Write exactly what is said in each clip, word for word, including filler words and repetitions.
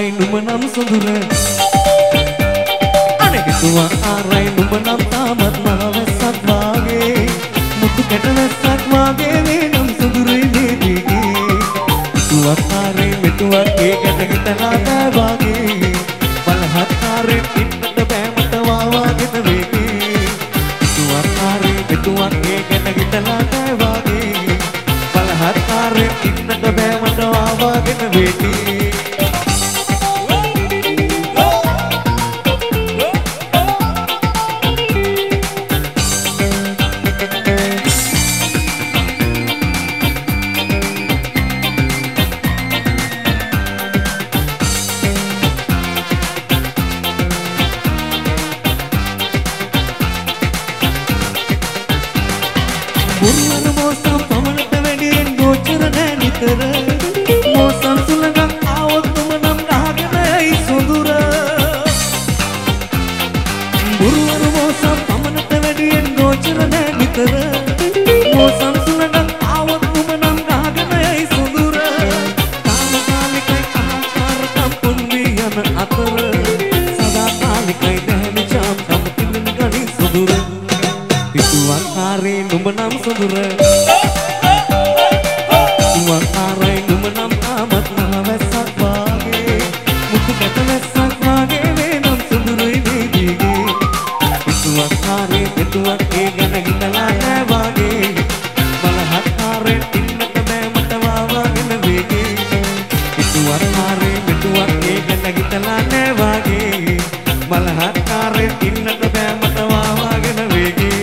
ආරයි නුඹ නම් සොඳුර අනේ හිතුවා ආරයි නුඹ නම් තාමත් මහවැස්සක් වාගේ මුතු කැටවැස්සක් වාගේ වේ නම් සොඳුරුයි මේ දිගේ හිතුවා ආරයි මෙතුවා ඒ ගැන හිතලා බෑ වාගේ බලහත් ආරයි පිටට බෑමට වාවාගෙන වේගේ හිතුවා ආරයි මෙතුවා ඒ ගැන හිතලා බෑ වාගේ බලහත් ආරයි පිටට බෑමට වාවාගෙන වේගේ මුරුවන මෝසම් පමණට වැඩියෙන් ගෝචර නෑ නිතර මෝසම් සුළඟක් ආවොත් තුම නම් ගහගෙන ඇයි සොඳුර මුරුවන මෝසම් පමණට වැඩියෙන් ගෝචර නෑ නිතර මෝසම් සුළඟක් ආවොත් තුම නම් ගහගෙන ඇයි සොඳුර තාමකාලිකයි අහංකාරකම් පුන්වී යන අතර සදාකාලිකයි දැහැමි චාම්කම් තිබෙන ගනි සොඳුර හිතුවක් ආරේ නුඹ නම් සොඳුර හිතුවක් ආරේ නුඹ නම් තාමත් මහවැස්සක් වාගේ මුතු කැටවැස්සක් වාගේ වේ නම් සොඳුරුයි මේ දිගේ හිතුවක් ආරේ මෙතුවක් ඒ ගැන හිතලා නෑ වාගේ බලහත් ආරේ ඉන්නට බෑ මට වාවාගෙන වේගේ හිතුවක් ආරේ මෙතුවක් ඒ ගැන හිතලා නෑ වාගේ බලහත් ආරේ ඉන්නට බෑ මට වාවාගෙන වේගේ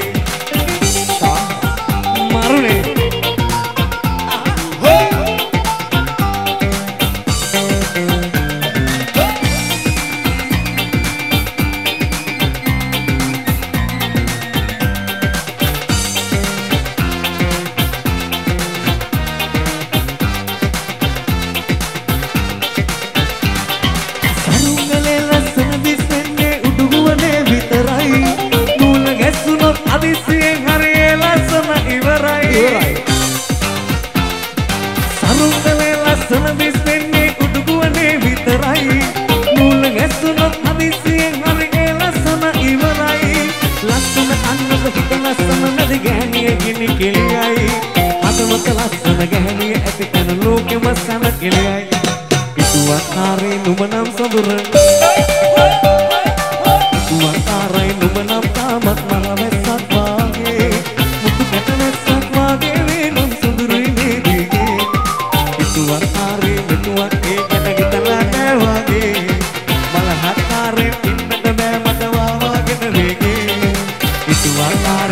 හිතුවක් ආරේ නුඹ නම් සොඳුර හිතුවක් ආරයි නුඹ නම් තාමත් මහවැස්සක් වාගේ මුතු කැටවැස්සක් වාගේ වේ නම් සොඳුරුයි මේ දිගේ හිතුවක් ආරේ මෙතුවක් ඒ ගැන හිතලා නෑ වාගේ බලහත් ආරේ ඉන්නට බෑ මට වාවාගෙන වේගේ හිතුවක්